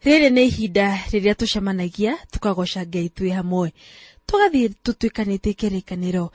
Rĩrĩ nĩ ihinda rĩrĩa tũcemanagia tukagoca Ngai twĩ hamwe, tugathiĩ tũtuĩkanĩtie kĩrĩkanĩro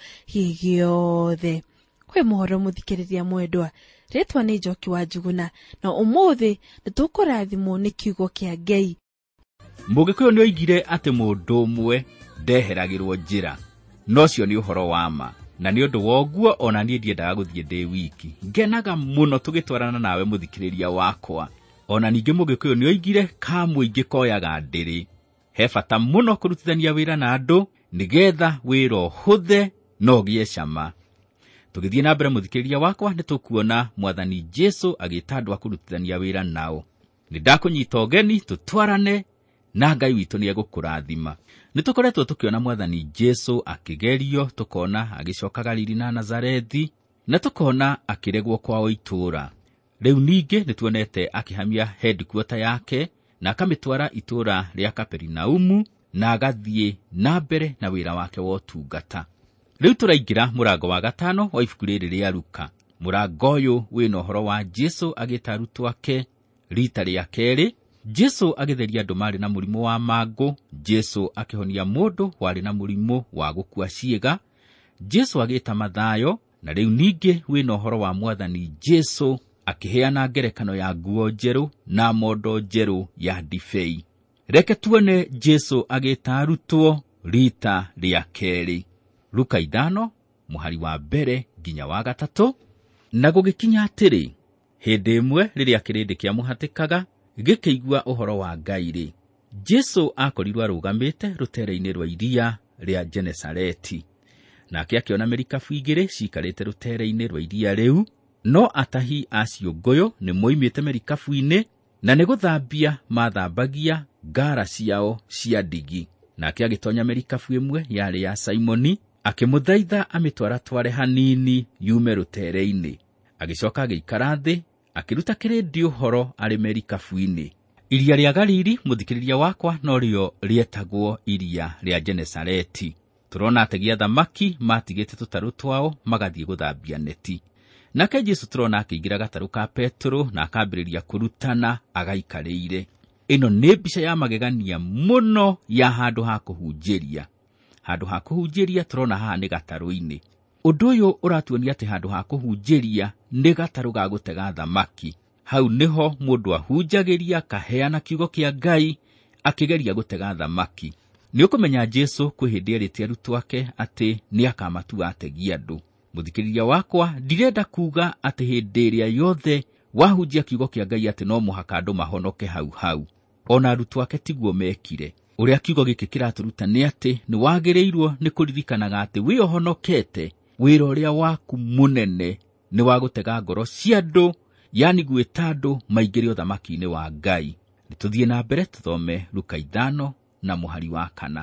gĩothe. Kwĩ mohoro mũthikĩrĩria mwendwa, rĩtwa nĩ Njoki wa Njuguna, na ũmũthĩ nĩtũkũrathimwo nĩ kiugo kĩa Ngai. Mũgĩkũyũ nĩ oigire atĩ mũndũ ũmwe ndeheragĩrwo njĩra, no cio nĩ ũhoro wa ma, na nĩ ũndũ woguo ona niĩ ndiendaga gũthiĩ ndĩ wiki. Ngenaga mũno tũgĩtwarana nawe mũthikĩrĩria wakwa. Ona ningĩ mũgĩkũyũ nĩ oigire kamũingĩ koyaga ndĩrĩ. He bata mũno kũrutithania wĩra na andũ nĩgetha wĩra ũhũthe na ũgĩe cama. Tũgĩthiĩ na mbere mũthikĩrĩria wakwa, nĩtũkuona Mwathani Jesũ agĩĩta andũ a kũrutithania wĩra nao. Nĩndakũnyita ũgeni tũtwarane na Ngai witũ nĩegũkũrathima. Nĩtũkoretwo tũkĩona Mwathani Jesũ akĩgerio, tũkona agĩcoka Galili na Nazarethi, na tũkona akĩregwo kwao itũũra. Rĩu ningĩ nĩtuonete akĩhamia headquarter yake na akamĩtwara itũũra rĩa Kaperinaumu na agathiĩ na mbere na wĩra wake wa ũtungata. Rĩu tũraingĩra mũrango wa 5 wa ibuku rĩrĩ rĩa Luka. Mũrango ũyũ wĩna ũhoro wa Jesũ agĩĩta arutwo ake rita rĩa kerĩ. Jesũ agĩtheria andũ marĩ na mũrimũ wa mangũ. Jesũ akĩhonia mũndũ warĩ na mũrimũ wa gũkua ciĩga. Jesũ agĩĩta Mathayo. Na rĩu ningĩ wĩna ũhoro wa Mwathani Jesũ akĩheana ngerekano ya nguo njerũ na mondo njerũ ya ndibei. Reke tuone Jesũ agĩĩta arutwo rita rĩa kerĩ. Luka 5 mũhari wa mbere nginya wa 3. Na gũgĩkinya atĩrĩ, hĩndĩ ĩmwe rĩrĩa kĩrĩndĩ kĩamũhatĩkaga gĩkĩigua ũhoro wa Ngai-rĩ, Jesũ akorirwo arũgamĩte rũtere-inĩ rwa iria rĩa Genesareti. Nake akĩona mĩrikabu igĩrĩ ciikarĩte rũtere-inĩ rwa iria rĩu, no atahi acio ngũyũ nĩ moimĩte mĩrikabu-inĩ na nĩ gũthambia mathambagia ngara ciao cia ndigi. Nake agĩtonya mĩrikabu ĩmwe yarĩ ya Simoni, akĩmũthaitha amĩtware hanini yume rũtere-inĩ. Agĩcoka agĩikara thĩ, akĩruta kĩrĩndĩ ũhoro arĩ mĩrikabu-inĩ. Iria rĩa Galili, mũthikĩrĩria wakwa, no rĩo rĩetagwo iria rĩa Genesareti. Tũrona ategi a thamaki matigĩte tũtarũ twao magathiĩ gũthambia neti. Nake Jesũ tũrona akĩingĩra gatarũ ka Petero na akambĩrĩria kũrutana agaikarĩire. Ĩno nĩ mbica ya magegania mũno ya handũ ha kũhunjĩria. Handũ ha kũhunjĩria tũrona haha nĩ gatarũ-inĩ. Ũndũ ũyũ ũratuonia atĩ handũ ha kũhunjĩria nĩ gatarũ ga gũtega thamaki. Hau nĩho mũndũ ahunjagĩria kaheana kiugo kĩa Ngai akĩgeria gũtega thamaki. Nĩ ũkũmenya Jesũ kwĩ hĩndĩ erĩte arutwo ake atĩ nĩ akamatua ategi andũ. Mũthikĩrĩria wakwa, ndirenda kuuga atĩ hĩndĩ ĩrĩa yothe wahunjia kiugo kĩa Ngai atĩ no mũhaka andũ mahonoke hau. Ona arutwo ake tiguo mekire. Ũrĩa kiugo gĩkĩ kĩratũruta nĩ atĩ nĩ wagĩrĩirwo nĩ kũririkanaga atĩ wĩ ũhonokete, wĩra ũrĩa waku mũnene nĩ wa gũtega ngoro cia andũ, yani gwĩta andũ maingĩre ũthamaki-inĩ wa Ngai. Nĩtũthiĩ na mbere tũthome Luka 5 na mũhari wa 4.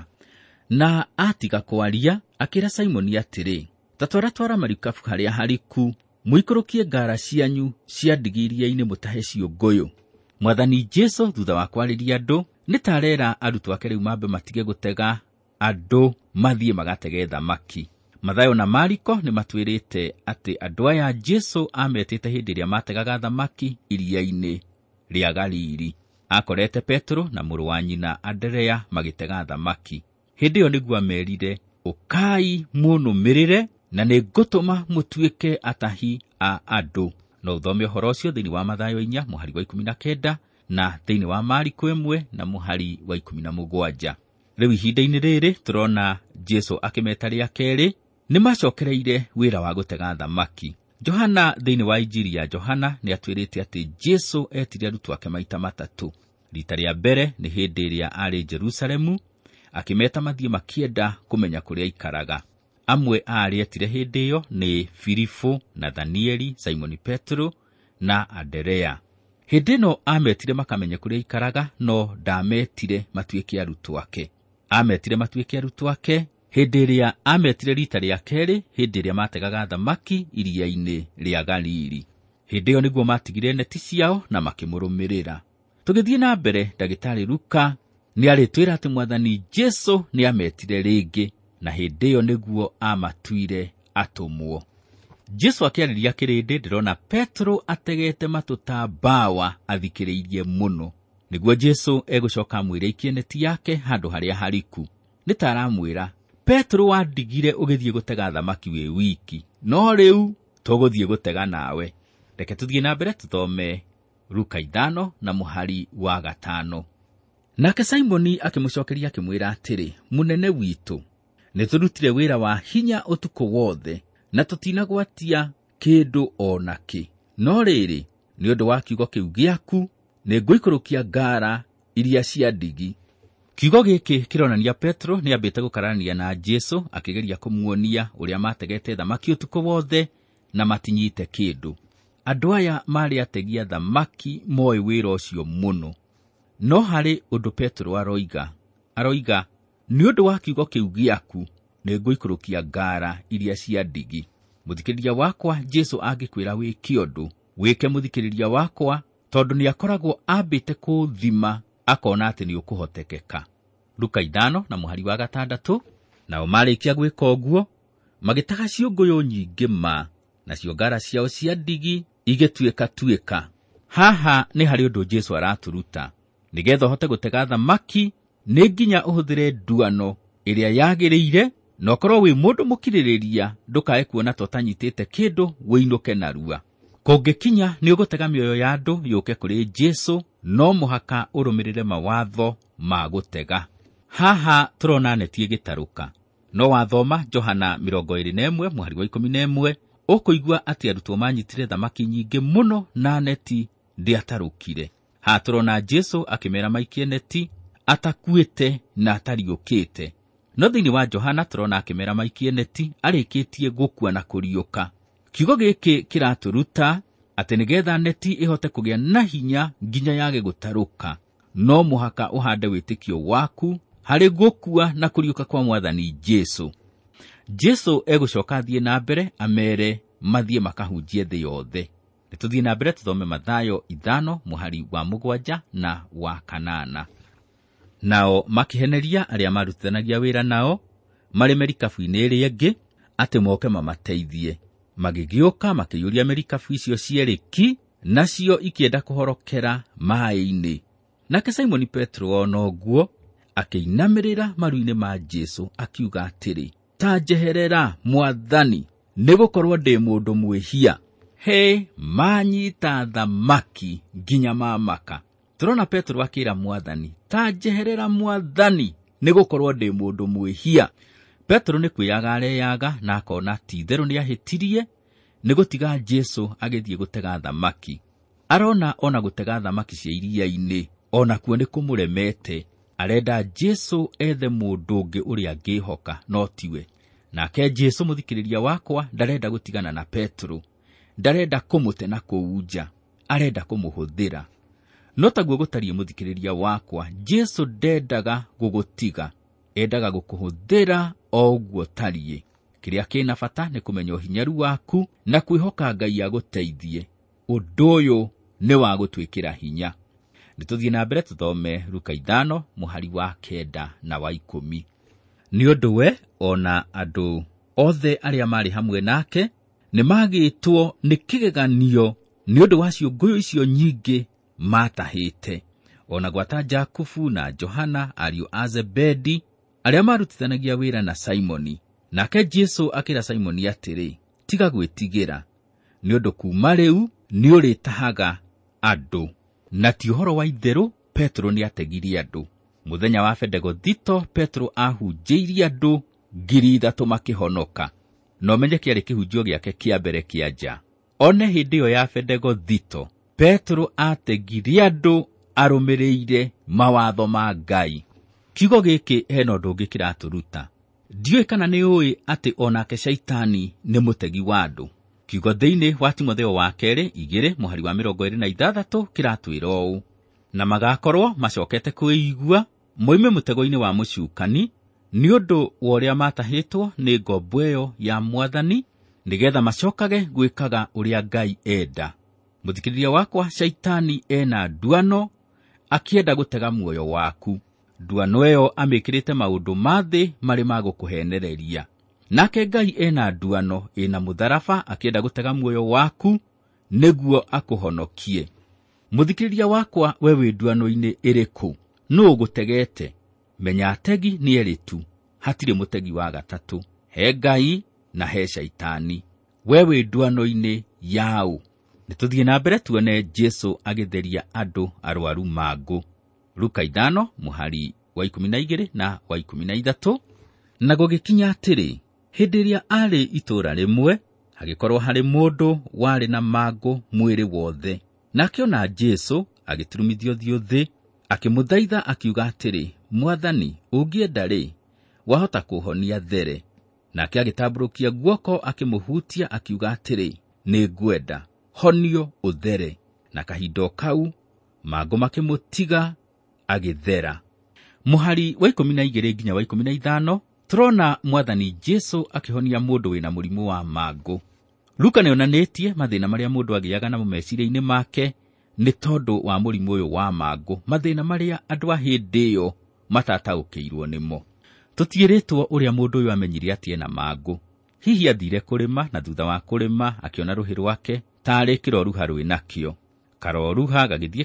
Na atiga kwaria akĩra Simoni atĩrĩ, ta twara marikabu harĩa hariku, mũikũrũkie ngara cianyu cia ndigi iria-inĩ mũtahe cio ngũyũ. Mwathani Jesũ thutha wa kwarĩria andũ nĩtarera arutwo ake rĩu mambe matige gũtega andũ, mathiĩ magatege thamaki. Mathayo na Mariko nĩ matwĩrĩte atĩ andũ aya Jesũ ametĩte hĩndĩ ĩrĩa mategaga thamaki iria-inĩ rĩa Galili. Akorete Petero na mũrũ wa nyina Anderea magĩtega thamaki. Hĩndĩ ĩyo nĩguo amerire, ũkai mũnũmĩrĩre na nĩngũtũma mũtuĩke atahi a andũ. No ũthome ũhoro ũcio thĩinĩ wa Mathayo 4 mũhari wa 19 na thĩinĩ wa Mariko 1 na mũhari wa 17. Rĩu ihinda-inĩ rĩrĩ tũrona Jesũ akĩmeta rĩa kerĩ, nĩ macokereire wĩra wa gũtega thamaki. Johana thĩinĩ wa Injili ya Johana nĩ atwĩrĩte atĩ Jesũ etire arutwo ake maita matatũ. Rita rĩa mbere nĩ hĩndĩ ĩrĩa arĩ Jerusalemu, akĩmeta mathiĩ makĩenda kũmenya kũrĩa aikaraga. Amwe arĩa etire hĩndĩ ĩyo nĩ Filipo, Nathanieli, Simoni Petro na Anderea. Hĩndĩ ĩno ametire makamenye kũrĩa aikaraga, no ndametire matuĩke arutwo ake. Ametire matuĩke arutwo ake hĩndĩ ĩrĩa ametire rita rĩa kerĩ, hĩndĩ ĩrĩa mategaga thamaki iria-inĩ rĩa Galili. Hĩndĩ ĩyo nĩguo matigire neti ciao na makĩmũrũmĩrĩra. Tũgĩthiĩ na mbere, ndagĩtarĩ Luka nĩ arĩtwĩra atĩ Mwathani Jesũ nĩ ametire rĩngĩ, na hĩndĩ ĩyo nĩguo amatuire atũmwo. Jesũ akĩarĩria kĩrĩndĩ, ndĩrona Petro ategete matũ ta mbawa athikĩrĩirie mũno. Niguo Jesu egũcoka mwĩre ikieneti yake handũ harĩa hariku. Nĩ ta aramwĩra, Petro wandigire ũgĩthiĩ gũtega thamaki wĩ wiki, no rĩu tũgũthiĩ gũtega nawe. Reke tũthiĩ na mbere tũthome Luka 5 na mũhari wa 5. Nake Simoni akĩmũcokeria akĩmwĩra atĩrĩ, mũnene witũ, nĩtũrutire wĩra wa hinya ũtukũ wothe, na tũtinagwatia kĩndũ o nakĩ. No rĩrĩ, nĩ ũndũ wa kiugo kĩu gĩaku, nĩngũikũrũkia ngara iria cia ndigi. Kiugo gĩkĩ kĩronania Petro nĩambĩte gũkarania na Jesu, akĩgeria kũmuonia ũrĩa mategete thamaki ũtukũ wothe na matinyite kĩndũ. Andũ aya marĩ ategia thamaki moĩ wĩra ũcio mũno. No harĩ ũndũ Petro aroiga, nĩ ũndũ wa kiugo kĩu gĩaku, nĩngũikũrũkia ngara iria cia ndigi. Mũthikĩrĩria wakwa, Jesu angĩkwĩra wĩke ũndũ, wĩke mũthikĩrĩria wakwa, tondũ nĩakoragwo ambĩte kũthima, akona atĩ nĩ ũkũhotekeka. Luka 5 na mũhari wa 6. Nao marĩkia gwĩka ũguo, magĩtaga ciũngũyũ nyingĩ nacio ngara ciao cia ndigi igĩtuĩka. Haha nĩ harĩ ũndũ Jesu aratũruta. Nĩgetha ũhote gũtega thamaki, nĩ nginya ũhũthĩre nduano ĩrĩa yagĩrĩire, na ũkorwo wĩ mũndũ mũkirĩrĩria, ndũkae kuona to tanyitĩte kĩndũ wĩinũke narua. Kũngĩkinya nĩ ũgũtega mĩoyo ya andũ yũke kũrĩ Jesu, no mũhaka ũrũmĩrĩre mawatho ma gũtega. Haha tũrona neti ĩgĩtarũka. No wathoma Johana 21 mũhari wa 11, ũkũigua atĩ arutwo manyitire thamaki nyingĩ mũno na neti ndĩatarũkire. Haha tũrona Jesu akĩmera maikie neti, atakuĩte na atariũkĩte. No thĩinĩ wa Johana tũrona akĩmera maikie neti, arĩkĩtie gũkua na kũriũka. Kiugo gĩkĩ kĩratũruta atĩ nĩgetha neti ĩhote kũgĩa na hinya nginya yage gũtarũka, no mũhaka ũhande wĩtĩkio waku harĩ gũkua na kũriũka kwa Mwathani Jesu. Jesu egũcoka thiĩ na mbere amere mathiĩ makahunjie thĩ yothe. Nĩtũthiĩ na mbere tũthome Mathayo 5 mũhari wa 7 na wa 8. Nao makĩheneria arĩa marutithanagia wĩra nao, marĩ merikabu-inĩ ĩrĩa ĩngĩ, atĩ moke mamateithie. Magĩgĩũka makĩiyũria merikabu icio cierĩki, nacio ikĩenda kũhorokera maĩ-inĩ. Nake Simoni Petro ona ũguo akĩinamĩrĩra maru-inĩ ma Jesu, akiuga atĩrĩ, ta njeherera Mwathani, nĩgũkorwo ndĩ mũndũ mwĩhia. Manyita thamaki nginya mamaka. Tũrona Petro akĩra Mwathani, ta njeherera Mwathani, nĩgũkorwo ndĩ mũndũ mwĩhia. Petro nĩ kwĩyaga areyaga na akona ti therũ nĩahĩtirie nĩ gũtiga Jesu agĩthiĩ gũtega thamaki. Arona ona gũtega thamaki cia iria-inĩ, ona kuo nĩ kũmũremete. Arenda Jesu ethe mũndũ ũngĩ ũrĩa angĩhoka, no tiwe. Nake Jesu, mũthikĩrĩria wakwa, ndarenda gũtigana na Petro. Ndarenda kũmũte na kũu nja, arenda kũmũhũthĩra. No taguo gũtariĩ, mũthikĩrĩria wakwa, Jesu ndendaga gũgũtiga, endaga gũkũhũthĩra o ũguo tariĩ. Kĩrĩa kĩna bata nĩ kũmenya ũhinyaru waku na kwĩhoka Ngai agũteithie. Ũndũ ũyũ nĩ wa gũtwĩkĩra hinya. Nĩtũthiĩ na mbere tũthome Luka 5 mũhari wa 9 na wa 10. Nĩ ũndũ we ona andũ othe arĩa marĩ hamwe nake nĩ magĩtwo nĩ kĩgeganio nĩ ũndũ wa ciũngũyũ icio nyingĩ matahĩte. Ona gwata Jakubu na Johana, ariũ a Zebedi, arĩa marutithanagia wĩra na Simoni. Nake Jesu akĩra Simoni atĩrĩ, tiga gwĩtigĩra, nĩ ũndũ kuma rĩu nĩ ũrĩtahaga andũ. Na ti ũhoro wa itherũ, Petro nĩ ategirie andũ. Mũthenya wa Pentekothito, Petro ahunjĩirie andũ 3,000 makĩhonoka. No menye kĩarĩ kĩhunjio gĩake kĩa mbere kĩa nja. One hĩndĩ ĩyo ya Pentekothito, Petro ategirie andũ arũmĩrĩire mawatho ma Ngai. Kiugo gĩkĩ hena ũndũ ũngĩ kĩratũruta. Ndiũĩ kana nĩ ũĩ atĩ onake Shaitani nĩ mũtegi wa andũ. Kiugo thĩinĩ wa Timotheo wa 2 mũhari wa 26 kĩratwĩra ũũ: na magakorwo macokete kwĩigua moime mũtego-inĩ wa mũcukani, nĩ ũndũ wa ũrĩa matahĩtwo nĩ ngombo ĩyo ya Mwathani, nĩgetha macokage gwĩkaga ũrĩa Ngai enda. Mũthikĩrĩria wakwa, Shaitani ena nduano akĩenda gũtega muoyo waku. Nduano ĩyo amĩkĩrĩte maũndũ ma thĩ marĩ ma gũkũhenereria. Nake Ngai ena nduano ĩna mũtharaba akĩenda gũtega muoyo waku nĩguo akũhonokie. Muthikiriria wakwa, we wĩ nduano-inĩ ĩrĩkũ? Nũũ ũgũtegete? Menya ategi nĩ erĩ tu, hatirĩ mũtegi wa gatatũ. He Ngai na he Shaitani. We wĩ nduano-inĩ yaũ? Nĩtũthiĩ na mbere tuone Jesu agĩtheria andũ arwaru mangũ. Luka 5 mũhari wa 12 na wa 13. Na gũgĩkinya atĩrĩ, hĩndĩ ĩrĩa arĩ itũũra rĩmwe, hagĩkorwo harĩ mũndũ warĩ na mangũ mwĩrĩ wothe. Na akĩona Jesu agĩturumithio ũthiũ thĩ, akĩmũthaitha akiuga atĩrĩ, Mwathani, ũngĩenda-rĩ, wahota kũhonia there. Nake agĩtambũrũkia guoko akĩmũhutia akiuga atĩrĩ, nĩ ngwenda, honio ũthere. Na kahinda kau mangũ makĩmũtiga agĩthera. Mũhari wa 12 nginya wa 15 tũrona Mwathani Jesu akĩhonia mũndũ wĩna mũrimũ wa mangũ. Luka nĩonanĩtie mathĩna marĩa mũndũ agĩaga namo meciria-inĩ make nĩ tondũ wa mũrimũ ũyũ wa mangũ, mathĩna marĩa andũ a hĩndĩ ĩyo matataũkĩirwo nĩmo. Tũtiĩrĩtwo ũrĩa mũndũ ũyũ amenyire atĩ ena mangũ. Hihi athire kũrĩma, na thutha wa kũrĩma akĩona rũhĩ rwake tarĩ kĩroruha rwĩnakĩo. Karoruha gagĩthiĩ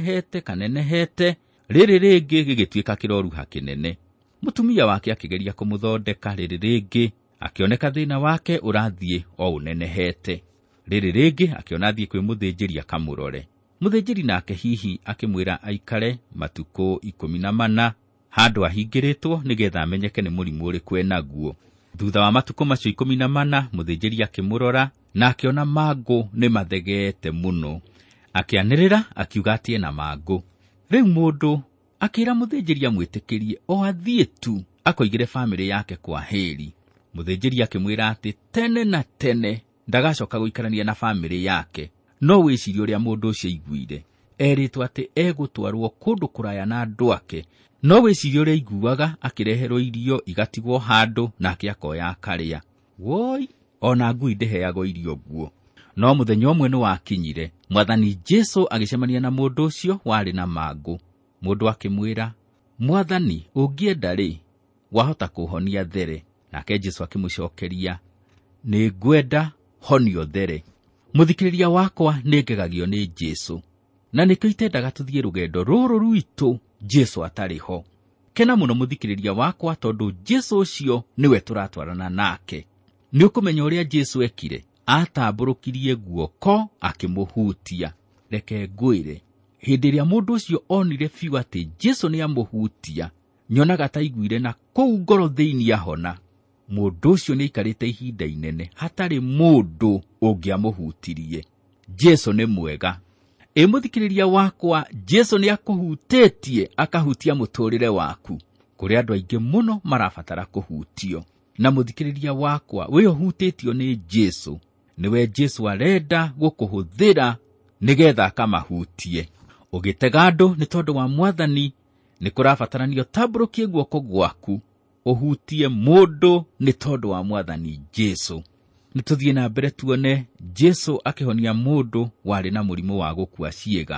kanenehete, rĩrĩ rĩngĩ gĩgĩtuĩka kĩroruha kĩnene. Mũtumia wake akĩgeria kũmũthondeka, rĩrĩ rĩngĩ akĩoneka thĩna wake ũrathiĩ o ũnenehete. Rĩrĩ rĩngĩ akĩona athiĩ kwĩ mũthĩnjĩri akamũrore. Mũthĩnjĩri nake hihi akĩmwĩra aikare matukũ 14 handũ ahingĩrĩtwo nĩgetha amenyeke nĩ mũrimũ ũrĩkũ enaguo. Thutha wa matukũ macio 14 mũthĩnjĩri akĩmũrora na akĩona mangũ nĩ mathegete mũno. Akĩanĩrĩra akiuga atĩ ena mangũ. Rĩu mũndũ akĩra mũthĩnjĩri amwĩtĩkĩrie o athiĩ tu akoigire famĩlĩ yake kwa heri. Mũthĩnjĩri akĩmwĩra atĩ tene na tene ndagacoka gũikarania na famĩlĩ yake. No wĩcirie ũrĩa mũndũ ũcio aiguire. Erĩtwo atĩ egũtwarwo kũndũ kũraya na andũ ake. No wĩcirie ũrĩa aiguaga akĩreherwo irio igatigwo handũ nake akoya akarĩa. Woi, ona ngui ndĩheagwo irio guo. No mũthenya ũmwe nĩ wakinyire, Mwathani Jesu agĩcemania na mũndũ ũcio warĩ na mangũ. Mũndũ akĩmwĩra, Mwathani, ũngĩenda-rĩ, wahota kũhonia there. Nake Jesu akĩmũcokeria, nĩ ngwenda, honio there. Mũthikĩrĩria wakwa, nĩngegagio nĩ Jesu. Na nĩkĩo itendaga tũthiĩ rũgendo rũrũ rwitũ Jesu atarĩ ho. Kena mũno mũthikĩrĩria wakwa, tondũ Jesu ũcio nĩwe tũratwarana nake. Nĩ ũkũmenya ũrĩa Jesu ekire. Atambũrũkirie guoko akĩmũhutia. Reke ngwĩre, hĩndĩ ĩrĩa mũndũ ũcio onire biũ atĩ Jesu nĩ amũhutia, nyonaga ta aiguire na kũu ngoro thĩinĩ ahona. Mũndũ ũcio nĩ aikarĩte ihinda inene hatarĩ mũndũ ũngĩamũhutirie. Jesu nĩ mwega. Mũthikĩrĩria wakwa, Jesu nĩ akũhutĩtie akahutia mũtũrĩre waku. Kũrĩ andũ aingĩ mũno marabatara kũhutio. Na mũthikĩrĩria wakwa, we ũhutĩtio nĩ Jesu. Nĩwe Jesu arenda gũkũhũthĩra nĩgetha akamahutie. Ũgĩtega andũ nĩ tondũ wa Mwathani, nĩ kũrabatarania tambũrũkie guoko gwaku ũhutie mũndũ nĩ tondũ wa Mwathani Jesu. Nĩtũthiĩ na mbere tuone Jesu akĩhonia mũndũ warĩ na mũrimũ wa gũkua ciĩga.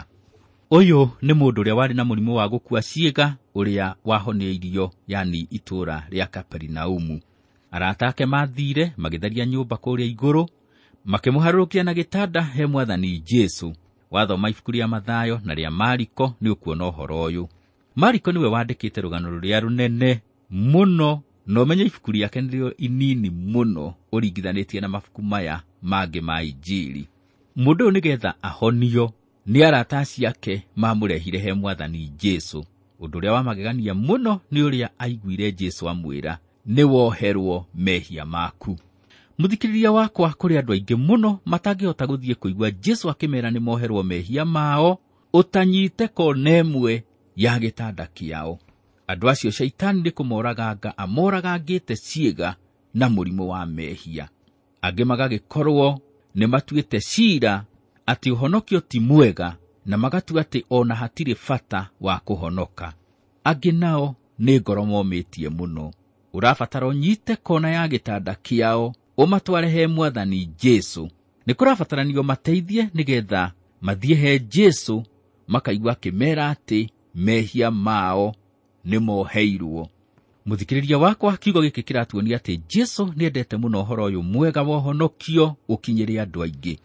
Ũyũ nĩ mũndũ ũrĩa warĩ na mũrimũ wa gũkua ciĩga ũrĩa wahoneirio, yani itũũra rĩa Kaperinaumu. Arata ake mathire magĩtharia nyũmba kũrĩa igũrũ, makĩmũharũrũkia na gĩtanda he Mwathani Jesu. Wathoma ibuku rĩa Mathayo na rĩa Mariko nĩ ũkuona ũhoro ũyũ. Mariko nĩwe wandĩkĩte rũgano rũrĩa rũnene mũno, no ũmenye ibuku rĩake nĩrĩo inini mũno ũringithanĩtie na mabuku maya mangĩ ma Injili. Mũndũ ũyũ nĩgetha ahonio, nĩ arata ciake mamũrehire he Mwathani Jesu. Ũndũ ũrĩa wamagegania mũno nĩ ũrĩa aiguire Jesu amwĩra, nĩ woherwo mehia maku. Mũthikĩrĩria wakwa, kũrĩ andũ aingĩ mũno matangĩhota gũthiĩ kũigua Jesu akĩmera nĩ moherwo mehia mao, ũtanyite kona ĩmwe ya gĩtanda kĩao. Andũ acio Shaitani nĩ kũmoraganga amoragangĩte ciĩga na mũrimũ wa mehia. Angĩ magagĩkorwo nĩ matuĩte ciira atĩ ũhonokio ti mwega, na magatua atĩ ona hatirĩ bata wa kũhonoka. Angĩ nao nĩ ngoro momĩtie mũno. Ũrabatara ũnyite kona ya gĩtanda kĩao ũmatware he Mwathani Jesu. Nĩ kũrabataranio mateithie nĩgetha mathiĩ he Jesu makaigua akĩmera atĩ mehia mao nĩ moheirwo. Mũthikĩrĩria wakwa, kiugo gĩkĩ kĩratuonia atĩ Jesu nĩendete mũno ũhoro ũyũ mwega wa ũhonokio ũkinyĩre andũ aingĩ.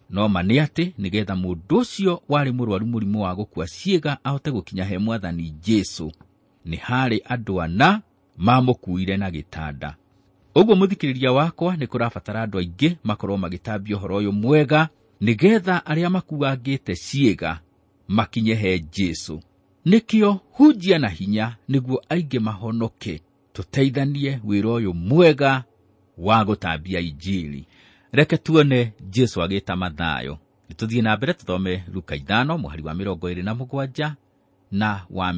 no ma nĩ atĩ nĩgetha mũndũ ũcio warĩ mũrwaru mũrimũ wa gũkua ciĩga ahote gũkinya he Mwathani Jesũ, nĩ harĩ andũ ana mamũkuire na gĩtanda. Ũguo mũthikĩrĩria wakwa, nĩ kũrabatara andũ aingĩ makorwo magĩtambia ũhoro ũyũ mwega, nĩgetha arĩa makuangĩte ciĩga makinye he Jesũ. Nĩkĩo hunjia na hinya nĩguo aingĩ mahonoke. Tũteithanie wĩra ũyũ mwega wa gũtambia injili. Reke tuone Jesũ agĩta Mathayo. Nĩtũthiĩ na mbere tũthome Luka 5 mũhari wa 27 na wa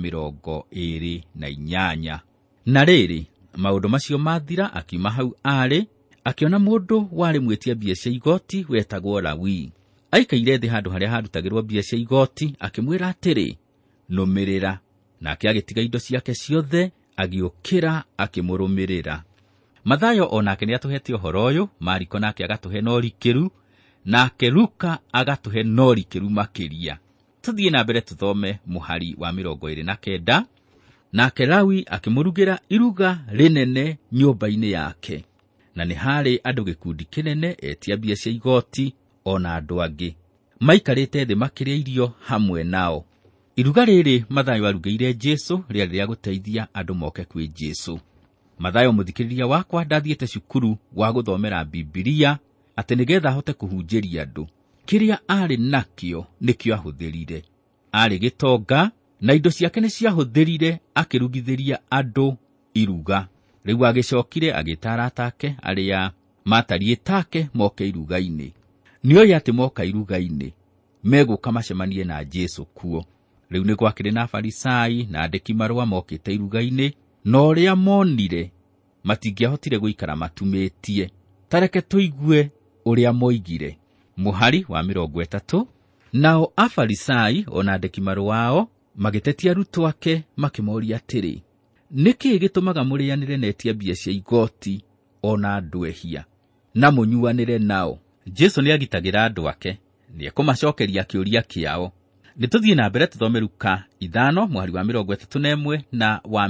28. Na rĩrĩ, maũndũ macio mathira, akiuma hau arĩ, akiona mũndũ warĩ mwĩtia mbia cia igoti wetagwo Lawi. Aikaire thĩ handũ harĩa harutagĩrwo mbia cia igoti, akĩmwĩra atĩrĩ, nũmĩrĩra. Nake agĩtiga indo ciake ciothe, agĩũkĩra akĩmũrũmĩrĩra. Mathayo onake nĩ atũhete ũhoro ũyũ, Mariko nake agatũhe na ũrikĩru, nake Luka agatũhe na ũrikĩru makĩria. Tũthiĩ na mbere tũthome mũhari wa 29. Nake Lawi akĩmũrugĩra iruga rĩnene nyũmba-inĩ yake, na nĩ harĩ andũ gĩkundi kĩnene, etia mbia cia igoti ona andũ angĩ maikarĩte thĩ makĩrĩa irio hamwe nao. Iruga rĩrĩ Mathayo arugĩire Jesũ rĩarĩ rĩa gũteithia andũ moke kwĩ Jesũ. Mathayo mũthikĩrĩria wakwa ndathiĩte cukuru wa gũthomera Biblia atĩ nĩgetha ahote kũhunjĩria andũ. Kĩrĩa arĩ nakĩo nĩkĩo ahũthĩrire. Arĩ gĩtonga na indo ciake nĩ ciahũthĩrire akĩrugithĩria andũ iruga. Rĩu agĩcokire agĩta arata ake arĩa matariĩ take moke iruga-inĩ. Nĩoĩ atĩ moka iruga-inĩ megũka macemanie na Jesũ kuo. Rĩu nĩ gwakĩrĩ na Afarisai na andĩki marũa mokĩte iruga-inĩ, na ũrĩa monire matingĩahotire gũikara matumĩtie. Tareke tũigue ũrĩa moigire. Mũhari wa 30. Nao Afarisai ona andĩki marũa ao magĩtetia arutwo ake makĩmoria atĩrĩ, nĩkĩ gĩtũmaga mũrĩanĩre na etia mbia cia igoti ona andũ ehia na mũnyuanĩre nao? Jesũ nĩ agitagĩra andũ ake, nĩ ekũmacokeria kĩũria kĩao. Nĩtũthiĩ na mbere tũthome Luka 5 mũhari wa 31 na wa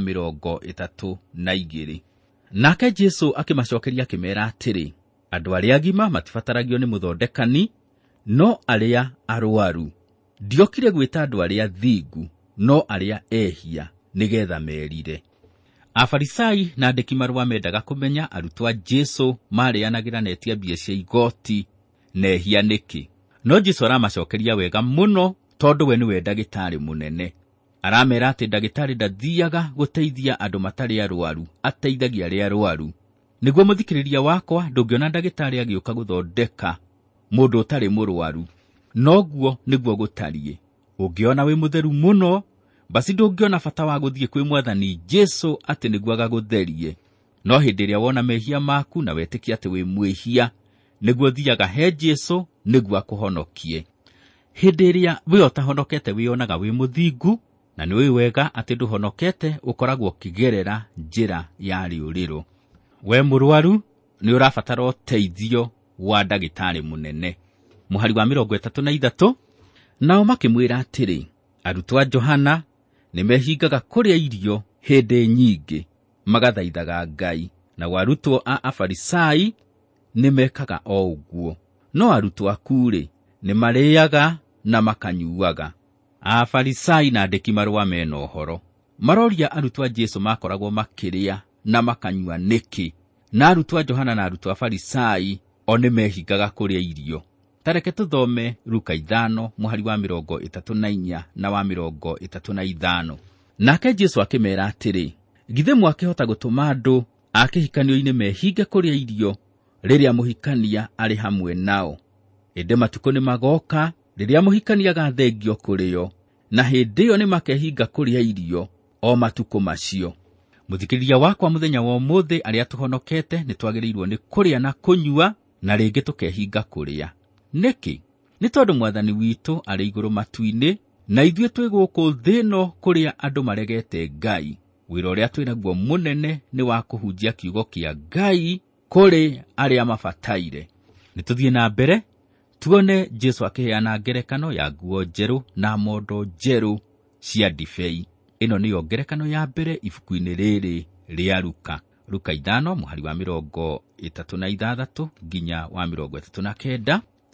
32. Nake Jesũ akĩmacokeria akĩmeera atĩrĩ, andũ arĩa agima matibataragio nĩ mũthondekani, no arĩa arũaru. Ndiokire gwĩta andũ arĩa thingu, no arĩa ehia nĩgetha merire. Afarisai na andĩki marũa mendaga kũmenya arutwo a Jesũ marĩanagĩra na etia mbia cia igoti na ehia nĩkĩ. No Jesũ aramacokeria wega mũno, tondũ we nĩwe ndagĩtarĩ mũnene. Aramera atĩ ndagĩtarĩ ndathiaga gũteithia andũ matarĩ arũaru, ateithagia arĩa arũaru. Nĩguo mũthikĩrĩria wakwa, ndũngĩona ndagĩtarĩ agĩũka gũthondeka mũndũ ũtarĩ mũrũaru. Noguo nĩguo gũtariĩ. Ũngĩona wĩ mũtheru mũno, basi ndũngĩona bata wa gũthiĩ kwĩ Mwathani Jesũ atĩ nĩguo agagũtherie. No hĩndĩ ĩrĩa wona mehia maku na wetĩkia atĩ wĩ mwĩhia, nĩguo thiaga he Jesũ nĩguo akũhonokie. Hĩndĩ ĩrĩa we ũtahonokete wĩonaga wĩ mũthingu, na nĩ wega atĩ ndũhonokete, ũkoragwo ũkĩgerera njĩra ya rĩũrĩro. We mũrũaru nĩ ũrabatara ũteithio wa ndagĩtarĩ mũnene. Mũhari wa 33. Nao makĩmwĩra atĩrĩ, arutwo a Johana nĩ mehingaga kũrĩa irio hĩndĩ nyingĩ, magathaithaga Ngai, na arutwo a Afarisai nĩ mekaga o ũguo. No arutwo aku-rĩ, nĩ marĩaga na makanyuaga. Afarisai na andĩki marũa mena ũhoro. Maroria arutwo a Jesũ makoragwo makĩrĩa na makanyua nĩkĩ, na arutwo a Johana na arutwo a Farisai o nĩ mehingaga kũrĩa irio. Tareke tũthome Luka 5 mũhari wa 34 na wa 35. Nake Jesũ akĩmeera atĩrĩ, githĩ mwakĩhota gũtũma andũ a kĩhikanio-inĩ mehinge kũrĩa irio rĩrĩa mũhikania arĩ hamwe nao? Ĩndĩ matukũ nĩ magoka rĩrĩa mũhikania agathengio kũrĩo, na hĩndĩ ĩyo nĩ makehinga kũrĩa irio o matukũ macio. Mũthikĩrĩria wakwa, mũthenya wa ũmũthĩ arĩa tũhonokete nĩ twagĩrĩirwo nĩ kũrĩa na kũnyua, na rĩngĩ tũkehinga kũrĩa. Nĩkĩ? Nĩ tondũ Mwathani witũ arĩ igũrũ matu-inĩ, na ithuĩ twĩ gũkũ thĩ ĩno kũrĩa andũ maregete Ngai. Wĩra ũrĩa twĩnaguo mũnene nĩ wa kũhunjia kiugo kĩa Ngai kũrĩ arĩa mabataire. Nĩtũthiĩ na mbere tuone Jesũ akĩheana ngerekano ya nguo njerũ na mondo njerũ cia ndibei. Ĩno nĩyo ngerekano ya mbere ibuku-inĩ rĩrĩ rĩa Luka. Luka 5 mũhari wa 36 nginya wa 39.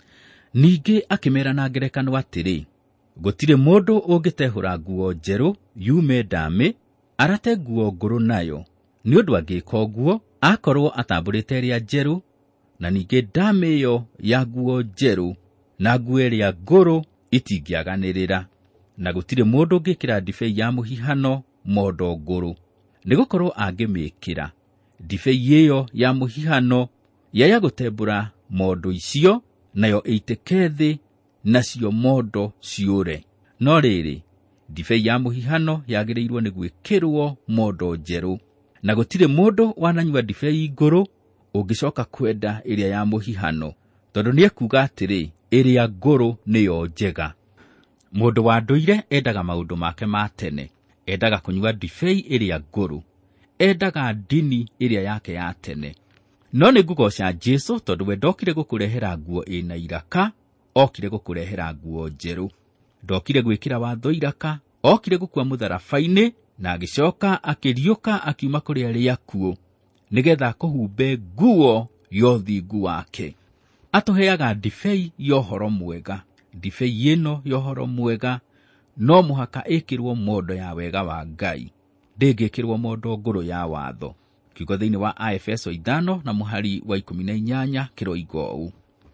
Ningĩ akĩmera na ngerekano atĩrĩ, gũtirĩ mũndũ ũngĩtehũra nguo njerũ yume ndamĩ arate nguo ngũrũ nayo, nĩ ũndũ angĩka ũguo akorwo atambũrĩte ĩrĩa njerũ, na ningĩ ndamĩ ĩyo ya nguo njerũ na nguo ĩrĩa ngũrũ itingĩaganĩrĩra. Na gũtirĩ mũndũ ũngĩkĩra ndibei ya mũhihano mondo ngũrũ, nĩgũkorwo angĩmĩkĩra ndibei ĩyo ya mũhihano yaya gũtembũra mondo icio, nayo ĩitĩke thĩ, nacio mondo ciũre. No rĩrĩ, ndibei ya mũhihano yagĩrĩirwo nĩ gwĩkĩrwo mondo njerũ, na gũtirĩ mũndũ wananyua ndibei ngũrũ ũngĩcoka kwenda ĩrĩa ya mũhihano, tondũ nĩekuga atĩrĩ, ĩrĩa ngũrũ nĩyo njega. Mũndũ wa ndũire endaga maũndũ make ma tene, endaga kũnyua ndibei ĩrĩa ngũrũ, endaga ndini ĩrĩa yake ya tene. No nĩ ngũgoca Jesũ, tondũ we ndokire gũkũrehera nguo ĩna iraka, okire gũkũrehera nguo njerũ. Ndokire gwĩkĩra watho iraka, okire gũkua mũtharaba-inĩ, na agĩcoka akĩriũka akiuma kũrĩ arĩa akuũ, nĩgetha kũhumbe nguo ya ũthingu wake. Atũheaga ndibei ya ũhoro mwega. Ndibei ĩno ya ũhoro mwega no mũhaka ĩkĩrwo mondo ya wega wa Ngai, ndĩngĩkĩrwo mondo ngũrũ ya watho. Kiugo thĩinĩ wa Aefeso 5 na mũhari wa 18 kĩroiga ũũ: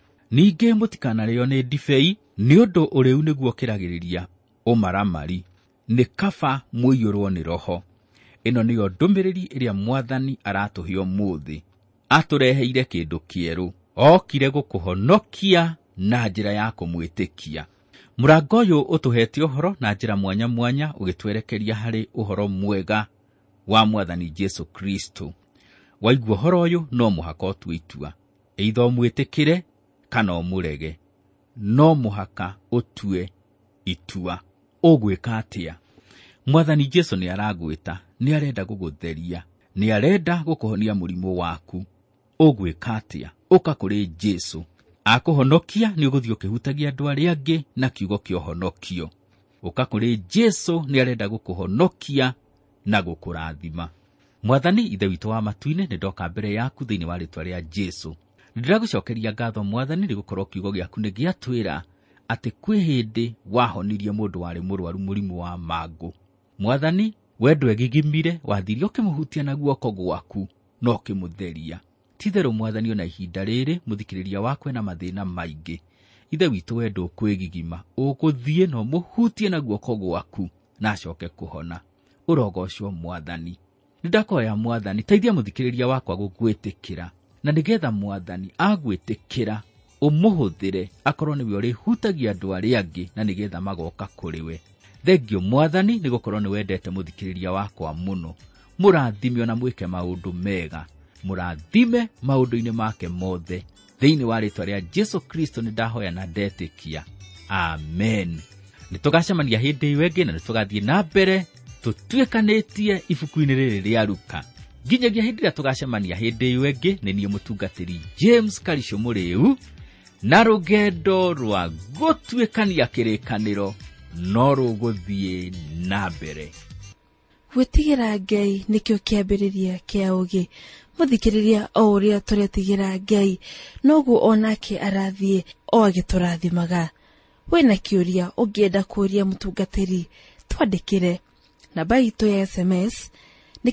ningĩ mũtikanarĩo nĩ ndibei, nĩ ũndũ ũrĩu nĩguo kĩragĩrĩria ũmaramari, nĩ kaba mũiyũrwo nĩ Roho. Ĩno nĩyo ndũmĩrĩri ĩrĩa Mwathani aratũhe ũmũthĩ. Atũreheire kĩndũ kĩerũ, okire gũkũhonokia na njĩra ya kũmwĩtĩkia. Mũrango ũyũ ũtũhete ũhoro na njĩra mwanya mwanya, ũgĩtwerekeria harĩ ũhoro mwega wa Mwathani Jesũ Kristo. Waigua ũhoro ũyũ no mũhaka ũtue itua, either ũmwĩtĩkĩre kana ũmũrege. No mũhaka ũtue itua. Ũgwĩka atĩa? Mwathani Jesũ nĩ aragwĩta, nĩ arenda gũgũtheria, nĩ arenda gũkũhonia mũrimũ waku. Ũgwĩka atĩa? Ũka kũrĩ Jesũ. Akũhonokia nĩ ũgũthiĩ ũkĩhutagia andũ arĩa angĩ na kiugo kĩa ũhonokio. Ũka kũrĩ Jesũ, nĩ arenda gũkũhonokia na gũkũrathima. Mwathani ithe witũ wa matu-inĩ, nĩ ndoka mbere yaku thĩinĩ wa rĩĩtwa rĩa Jesũ. Ndĩragũcokeria ngatho Mwathani, nĩ gũkorwo kiugo gĩaku nĩ gĩatwĩra atĩ kwĩ hĩndĩ wahonirie mũndũ warĩ mũrwaru mũrimũ wa mangũ. Mwathani, we ndwegigimire, wathirie ũkĩmũhutia na guoko gwaku no ũkĩmũtheria. Ti-itherũ Mwathani, ona ihinda rĩrĩ mũthikĩrĩria wakwe na mathĩna maingĩ, ithe witũ we ndũkwĩgigima, ũgũthiĩ no mũhutie na guoko gwaku na acoke kũhona. Ũrogocwo Mwathani. Nĩndakoya Mwathani, teithia mũthikĩrĩria wakwa gũgwĩtĩkĩra, na nĩgetha Mwathani agwĩtĩkĩra ũmũhũthĩre, akorwo nĩwe ũrĩhutagia andũ arĩa angĩ, na nĩgetha magoka kũrĩ we. Thengio Mwathani, nĩ gũkorwo nĩ wendete mũthikĩrĩria wakwa mũno. Mũrathime ona mwĩke maũndũ mega, mũrathime maũndũ-inĩ make mothe. Thĩinĩ wa rĩĩtwa rĩa Jesũ Kristo nĩ ndahoya na ndetĩkia. Amen. Nĩtũgacemania hĩndĩ ĩyo ĩngĩ, na nĩtũgathiĩ na mbere tũtuĩkanĩtie ibuku-inĩ rĩrĩ rĩa Luka. Nginyagia hĩndĩ ĩrĩa tũgacemania hĩndĩ ĩyo ĩngĩ, nĩ niĩ mũtungatĩri James Karicio Mũrĩu, na rũgendo rwa gũtuĩkania kĩrĩkanĩro no rũgũthiĩ na mbere. Gwĩtigĩra Ngai nĩkĩo kĩambĩrĩria kĩa ũgĩ. Mũthikĩrĩria, o ũrĩa tũretigĩra Ngai noguo onake arathiĩ o agĩtũrathimaga. Wĩna kĩũria ũngĩenda kũũria mũtungatĩri, twandĩkĩre. Namba itũ ya SMS nĩ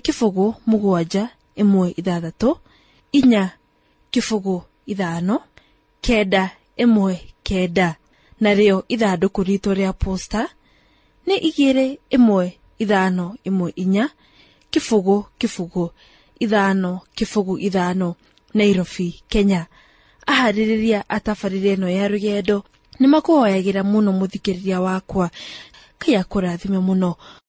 776-51919, narĩo ithandũkũ ritũ rĩa posta nĩ 21514 505 Nairobi, Kenya. Aharĩrĩria atabarĩre ĩno ya rũgendo nĩ makũhoyagĩra mũno mũthikĩrĩria wakwa. Ngai akũrathime mũno.